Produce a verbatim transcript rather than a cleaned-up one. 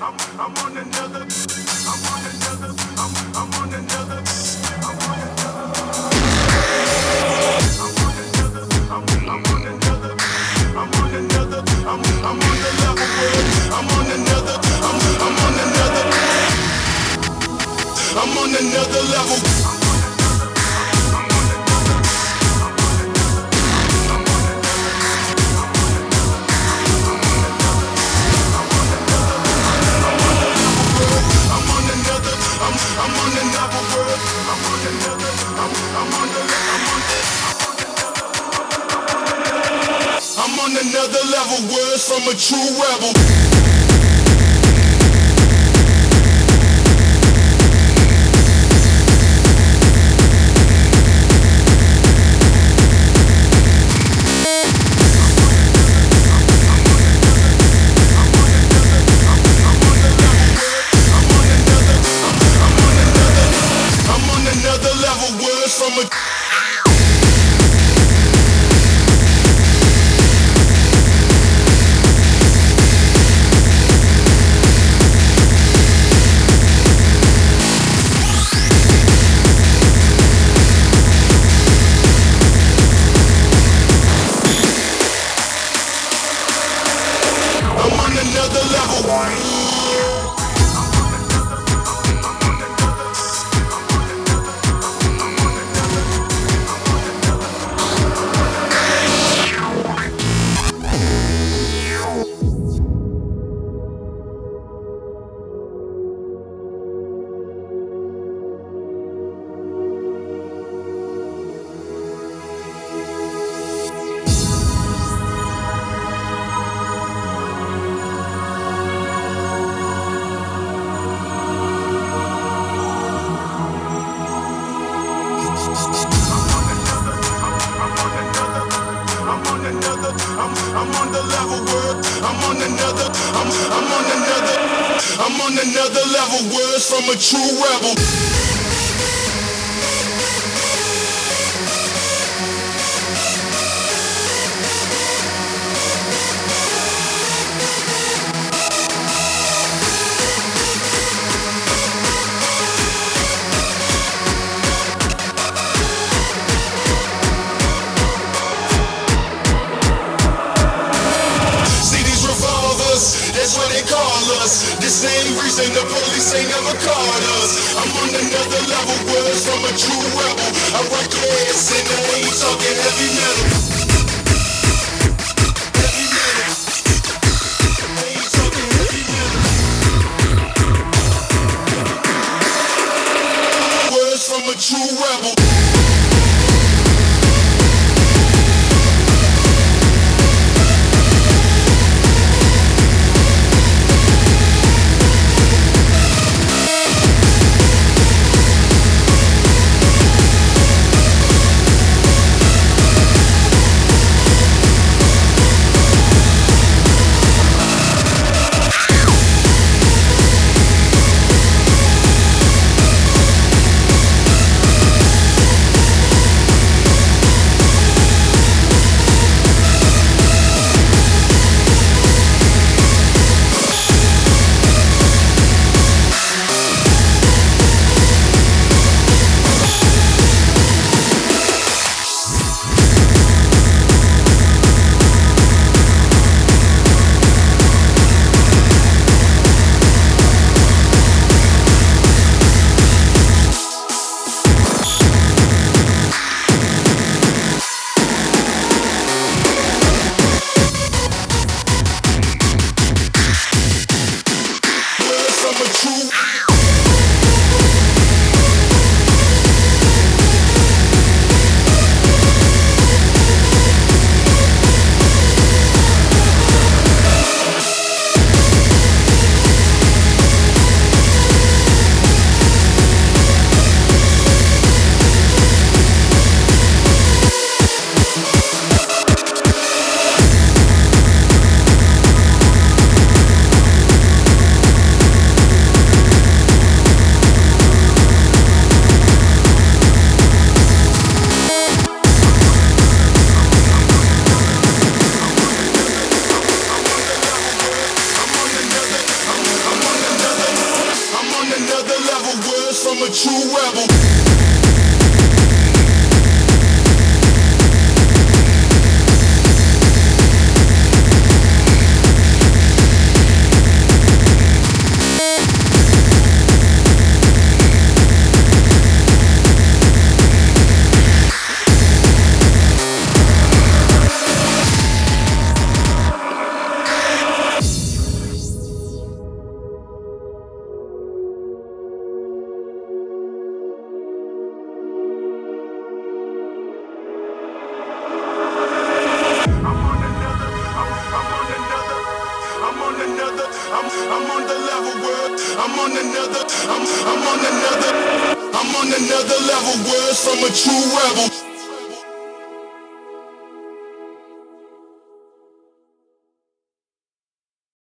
I'm on another. I'm on another. I'm, I'm on another. I'm on another. I'm on another. I'm, I'm on another. I'm on another. I'm, I'm on the level where I'm on another. I'm, I'm on another. I'm on another level. I'm on another level, words from a true rebel. I'm on another level, words from a another level. I'm on the level, word. I'm on another. I'm, I'm on another. I'm on another level, words from a true rebel. That's what they call us. The same reason the police ain't never called us. I'm on another level, words from a true rebel. I rock your ass and I ain't talking heavy metal. Heavy metal. I ain't talking heavy metal. Words from a true rebel. on another, I'm, I'm on another, I'm on another level. Words from a true rebel.